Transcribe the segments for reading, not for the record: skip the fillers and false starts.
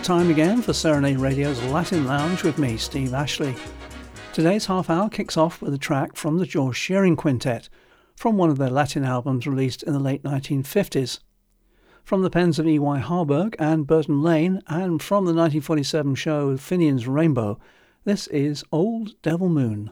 time again for Serenade Radio's Latin Lounge with me, Steve Ashley. Today's half hour kicks off with a track from the George Shearing Quintet, from one of their Latin albums released in the late 1950s. From the pens of E.Y. Harburg and Burton Lane, and from the 1947 show Finian's Rainbow, this is Old Devil Moon.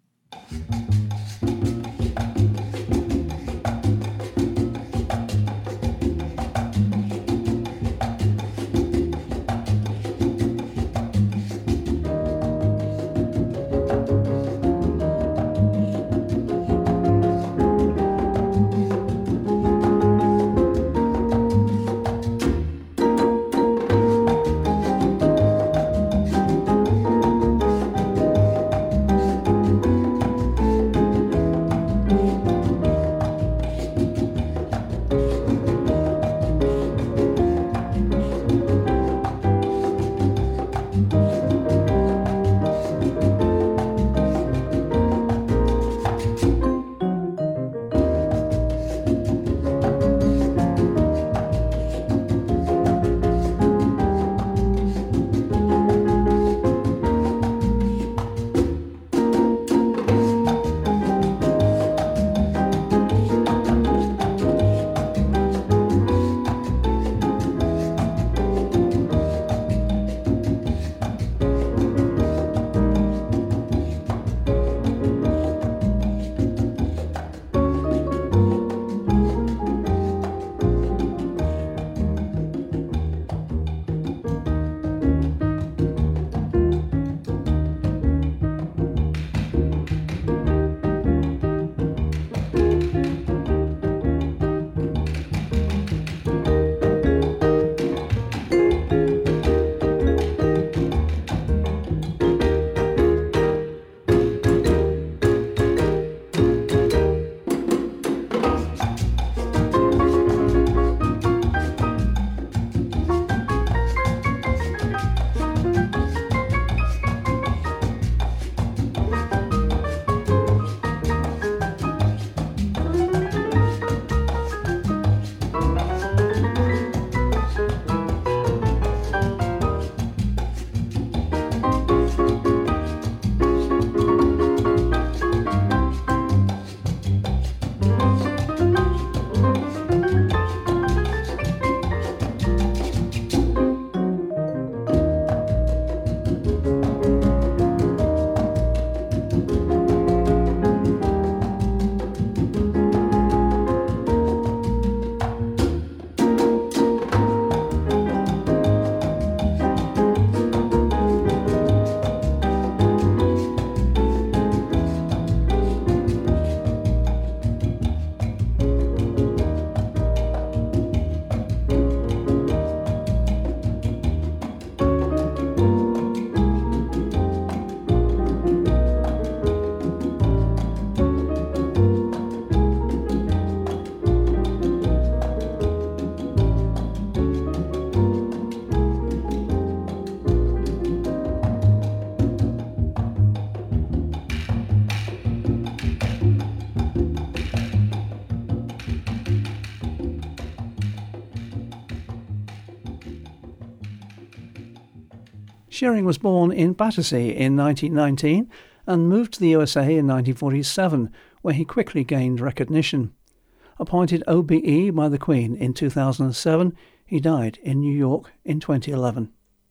Shearing was born in Battersea in 1919 and moved to the USA in 1947, where he quickly gained recognition. Appointed OBE by the Queen in 2007, he died in New York in 2011.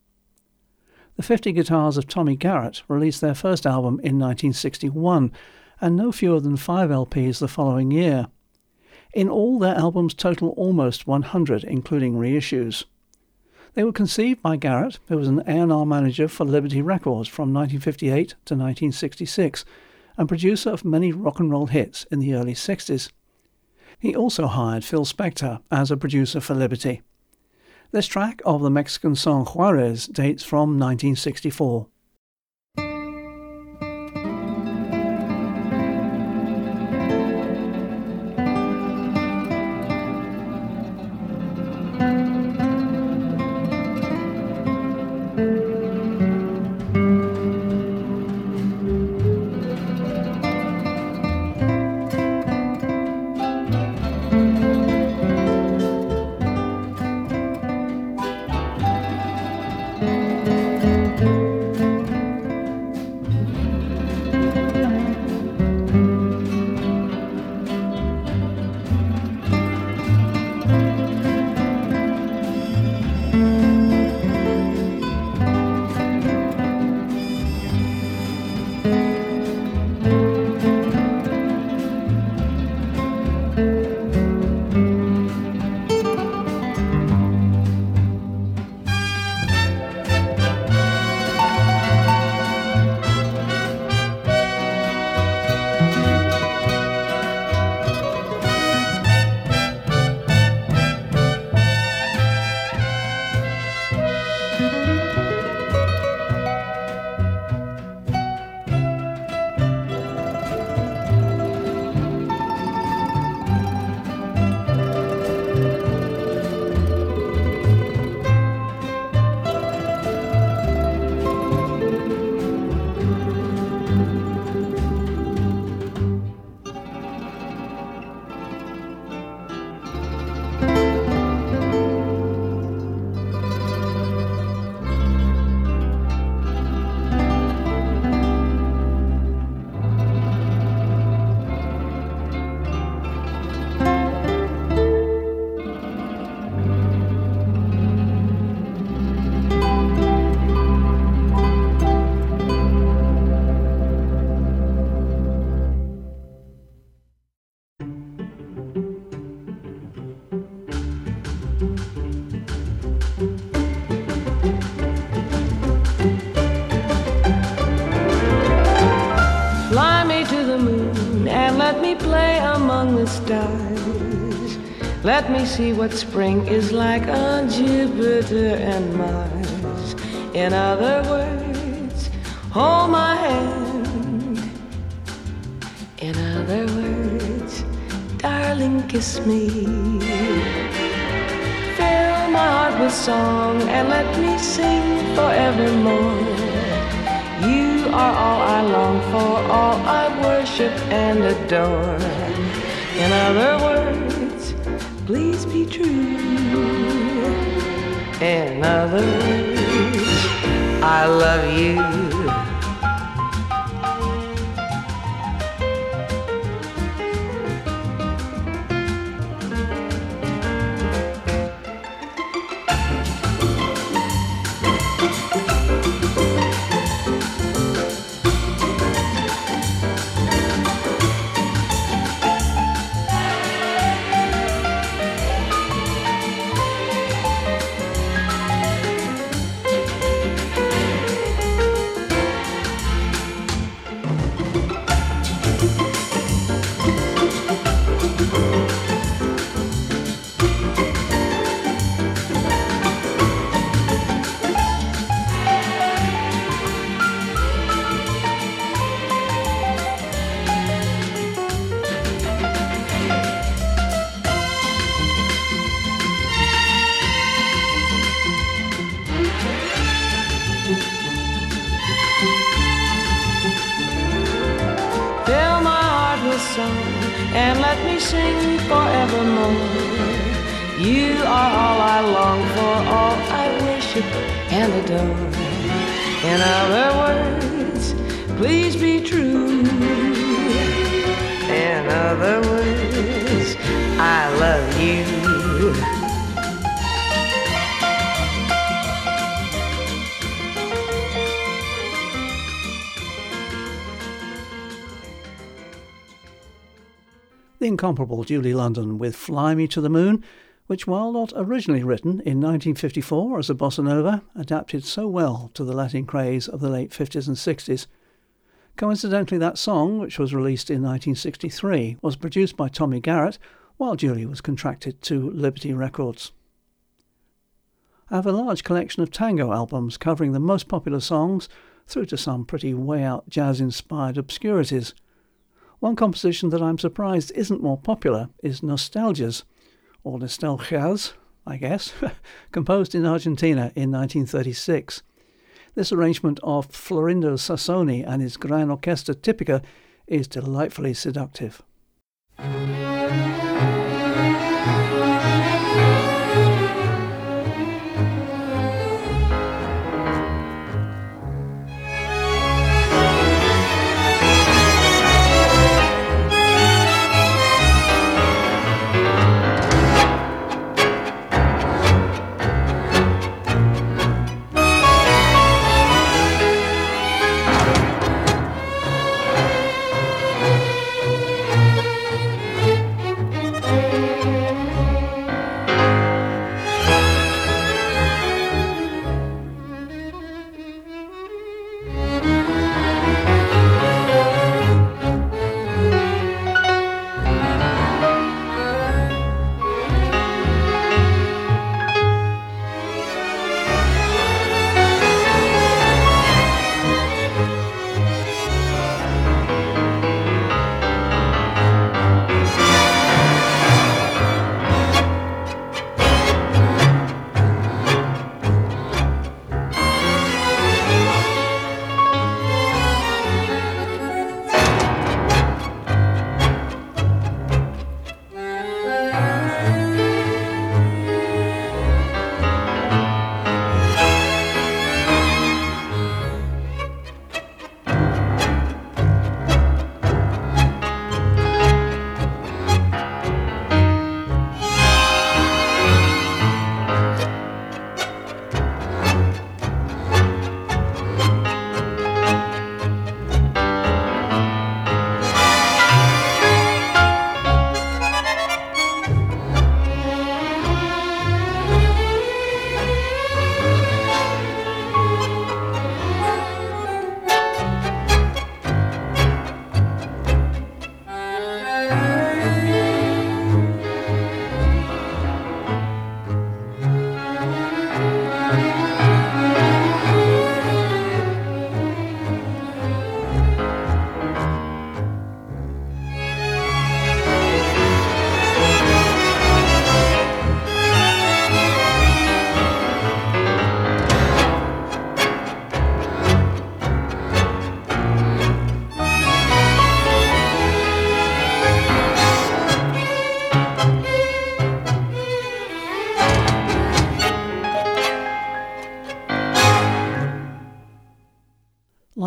The 50 Guitars of Tommy Garrett released their first album in 1961, and no fewer than 5 LPs the following year. In all, their albums total almost 100, including reissues. They were conceived by Garrett, who was an A&R manager for Liberty Records from 1958 to 1966, and producer of many rock and roll hits in the early 60s. He also hired Phil Spector as a producer for Liberty. This track of the Mexican song Juarez dates from 1964. let me play among the stars. Let me see what spring is like on Jupiter and Mars. In other words, hold my hand. In other words, darling, kiss me. Fill my heart with song and let me sing forevermore. You are all I long for, all I worship and adore. In other words, please be true. In other words, I love you. And let me sing forevermore. You are all I long for, all I worship and adore. In other words, please be true. In other words, I love you. The incomparable Julie London with Fly Me to the Moon, which, while not originally written in 1954 as a bossa nova, adapted so well to the Latin craze of the late 50s and 60s. Coincidentally, that song, which was released in 1963, was produced by Tommy Garrett while Julie was contracted to Liberty Records. I have a large collection of tango albums covering the most popular songs through to some pretty way-out jazz-inspired obscurities. One composition that I'm surprised isn't more popular is Nostalgias, or Nostalgias, I guess, composed in Argentina in 1936. This arrangement of Florindo Sassoni and his Gran Orchestra Tipica is delightfully seductive.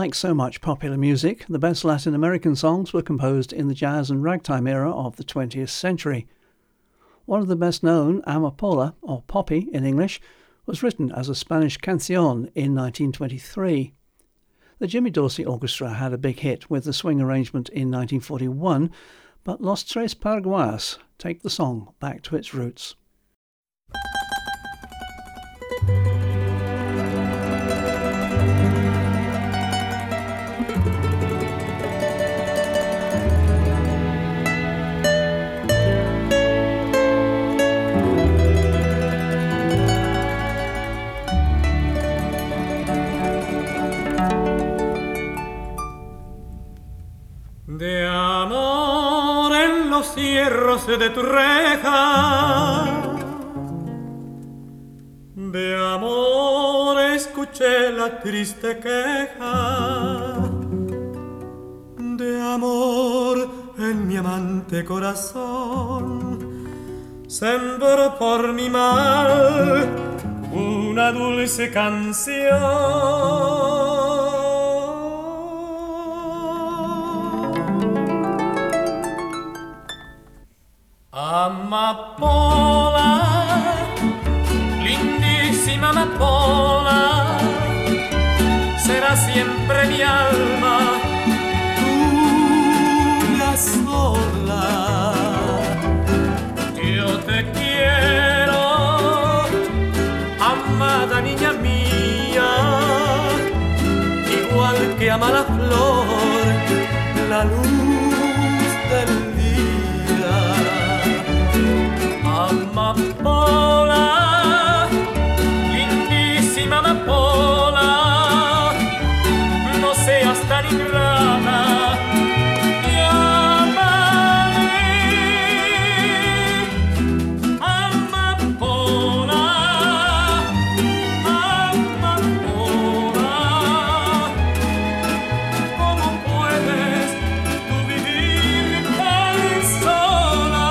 Like so much popular music, the best Latin American songs were composed in the jazz and ragtime era of the 20th century. One of the best known, Amapola, or Poppy in English, was written as a Spanish canción in 1923. The Jimmy Dorsey Orchestra had a big hit with the swing arrangement in 1941, but Los Tres Paraguayas take the song back to its roots. De amor en los cierros de tu reja, de amor escuché la triste queja, de amor en mi amante corazón sembró por mi mal una dulce canción. Amapola, lindísima amapola, será siempre mi alma, tuya sola. Yo te quiero, amada niña mía, igual que ama la flor, la luz del amapola, lindísima amapola, no seas tan ingrata, llámame amapola, amapola, ¿cómo puedes tú vivir tan sola?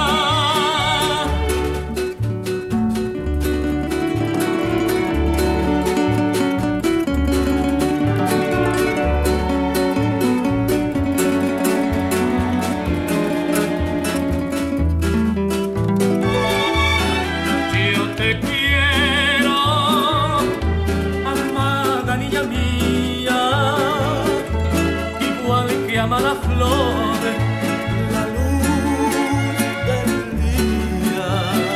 Ama la flor, la luz del día.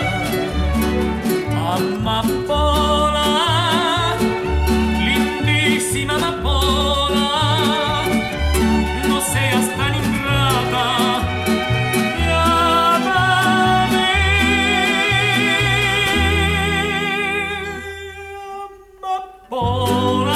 Amapola, lindísima amapola, no seas tan ingrata, llámame amapola.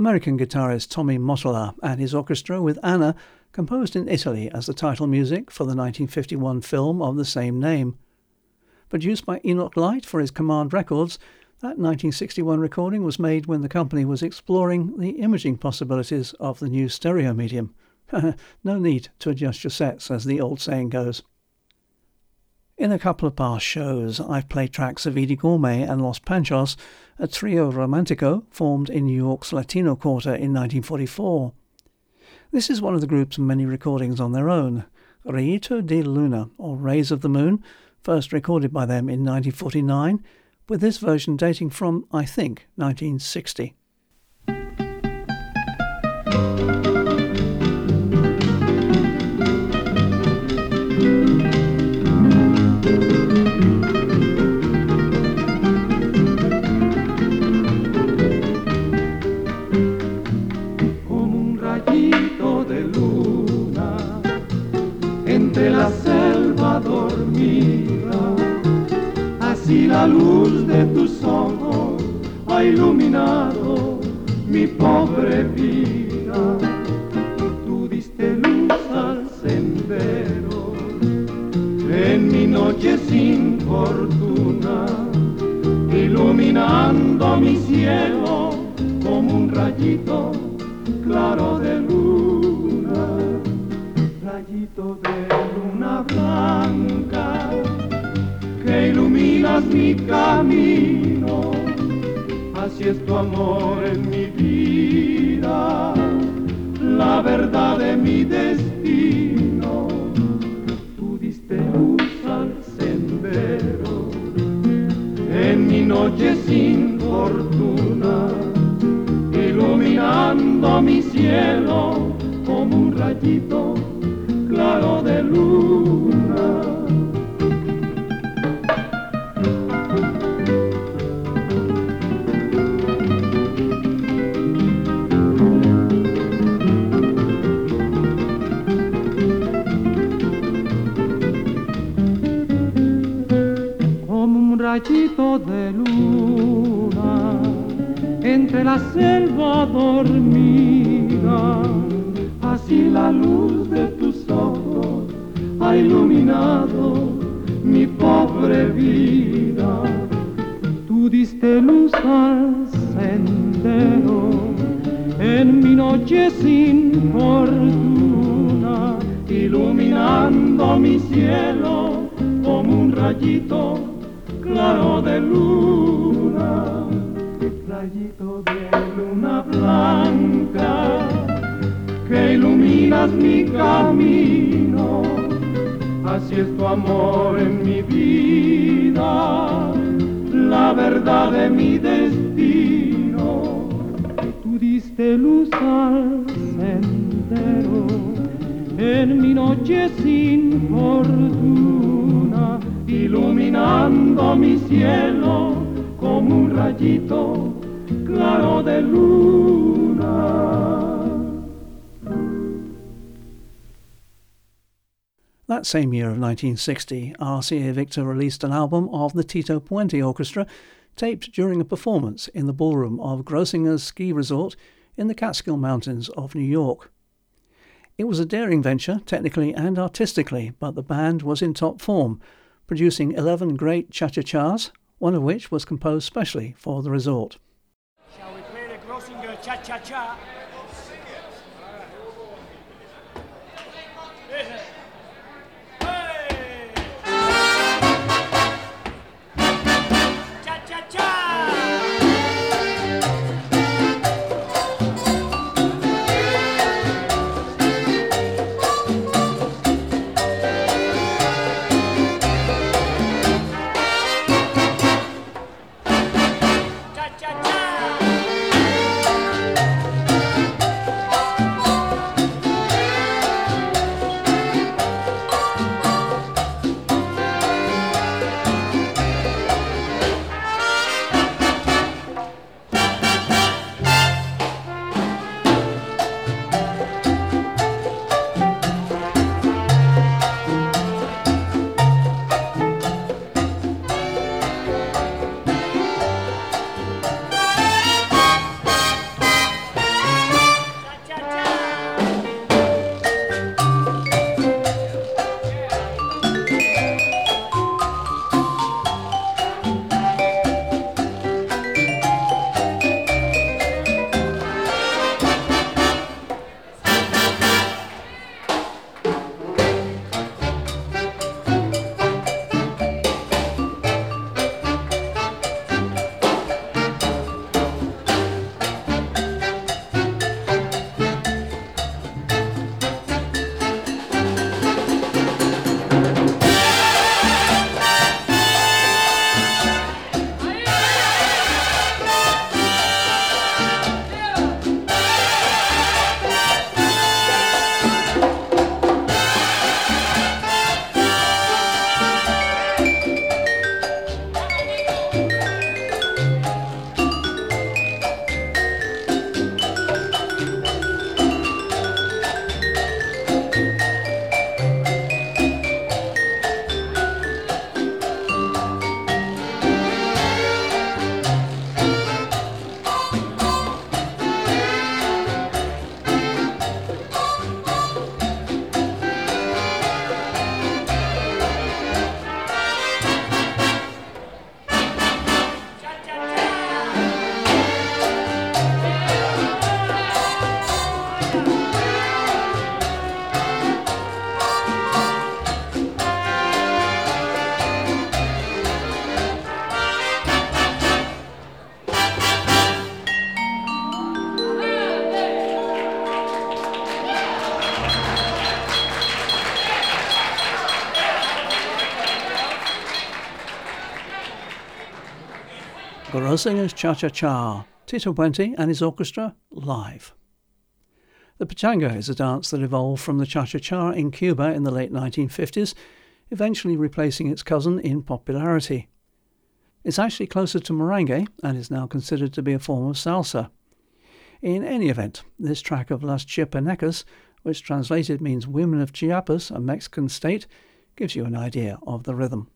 American guitarist Tommy Mottola and his orchestra with Anna, composed in Italy as the title music for the 1951 film of the same name. Produced by Enoch Light for his Command Records, that 1961 recording was made when the company was exploring the imaging possibilities of the new stereo medium. No need to adjust your sets, as the old saying goes. In a couple of past shows, I've played tracks of Edie Gourmet and Los Panchos, a trio romantico formed in New York's Latino Quarter in 1944. This is one of the group's many recordings on their own, Rayito de Luna, or Rays of the Moon, first recorded by them in 1949, with this version dating from, I think, 1960. Entre la selva dormida, así la luz de tus ojos ha iluminado mi pobre vida. Tú diste luz al sendero en mi noche sin fortuna, iluminando mi cielo como un rayito claro de luna. Rayito de luna blanca que iluminas mi camino, así es tu amor en mi vida, la verdad de mi destino. Tú diste luz al sendero en mi noche sin fortuna, iluminando mi cielo como un rayito claro de luna. Como un rayito de luna entre la selva dormida, así la luz de tus ojos ha iluminado mi pobre vida. Tú diste luz al sendero en mi noche sin fortuna, iluminando mi cielo como un rayito claro de luna. Rayito de luna blanca que iluminas mi camino, así es tu amor en mi vida, la verdad de mi destino. Tú diste luz al sendero en mi noche sin fortuna, iluminando mi cielo como un rayito claro de luna. That same year of 1960, RCA Victor released an album of the Tito Puente Orchestra, taped during a performance in the ballroom of Grossinger's ski resort in the Catskill Mountains of New York. It was a daring venture, technically and artistically, but the band was in top form, producing 11 great cha-cha-chas, one of which was composed specially for the resort. Shall we play the Grossinger cha-cha-cha? Grossinger's Cha-Cha-Cha, Tito Puente and his orchestra, live. The pachanga is a dance that evolved from the cha-cha-cha in Cuba in the late 1950s, eventually replacing its cousin in popularity. It's actually closer to merengue and is now considered to be a form of salsa. In any event, this track of Las Chiapanecas, which translated means Women of Chiapas, a Mexican state, gives you an idea of the rhythm.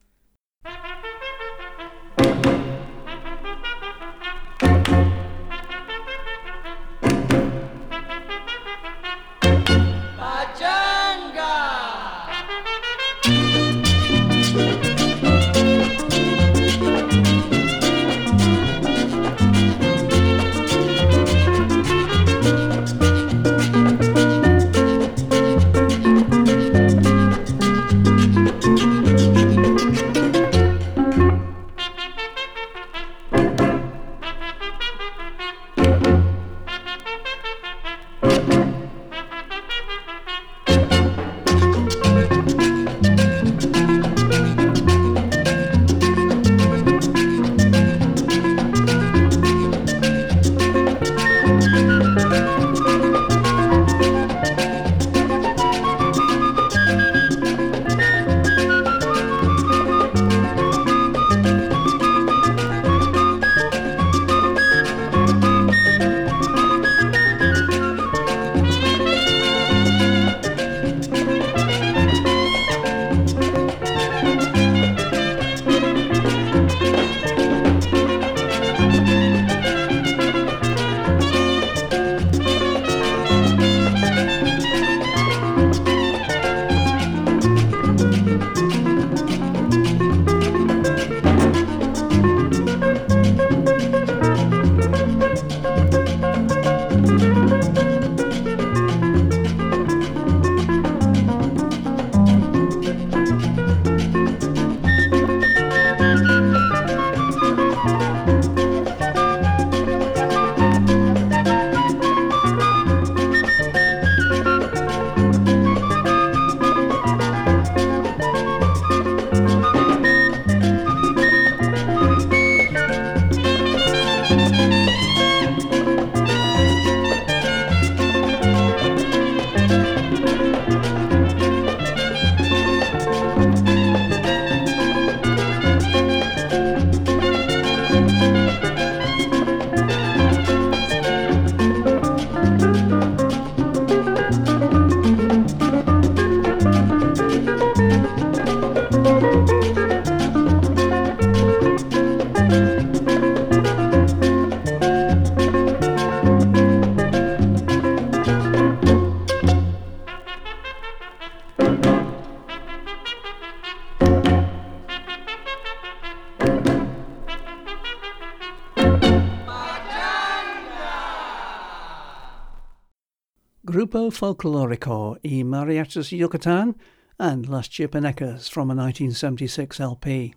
Grupo Folclórico y Mariachis Yucatán and Las Chiapanecas from a 1976 LP.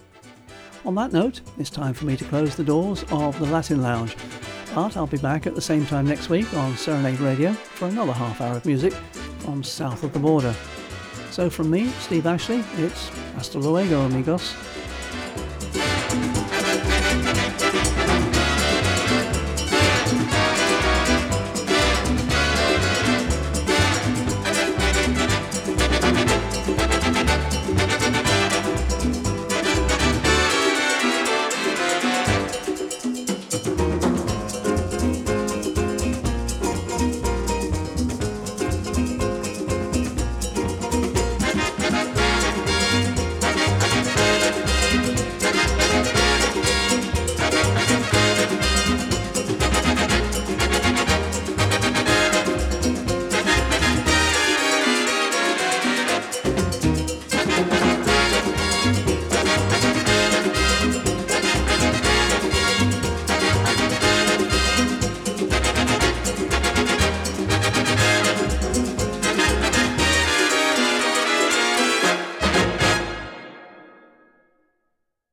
On that note, it's time for me to close the doors of the Latin Lounge, but I'll be back at the same time next week on Serenade Radio for another half hour of music from south of the border. So from me, Steve Ashley, it's hasta luego, amigos.